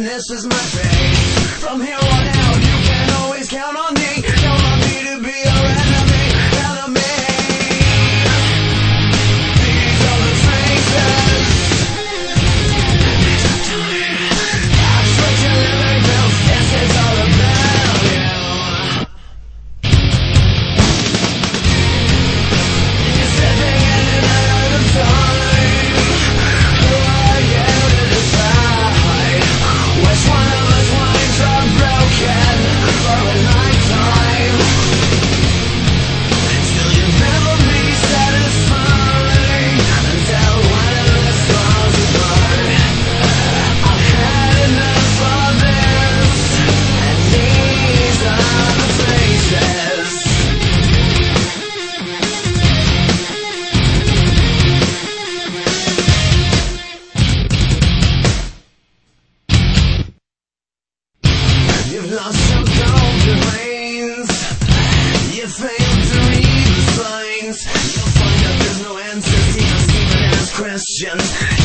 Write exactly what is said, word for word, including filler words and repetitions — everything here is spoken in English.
this is my fate. From here on out, you can always count on me. Count on me to be your enemy, enemy. These are the faces. These are time. That's what you're living bills. Yes, it's all about you. You're sitting in an out of time. Who are you to decide which one of us winds up broken for a lifetime? Still you'll never be satisfied until one of us falls apart. I've had enough of this, and these are the faces. You've lost your golden reins. You failed to read the signs. You'll find out there's no answers, even even as Christians.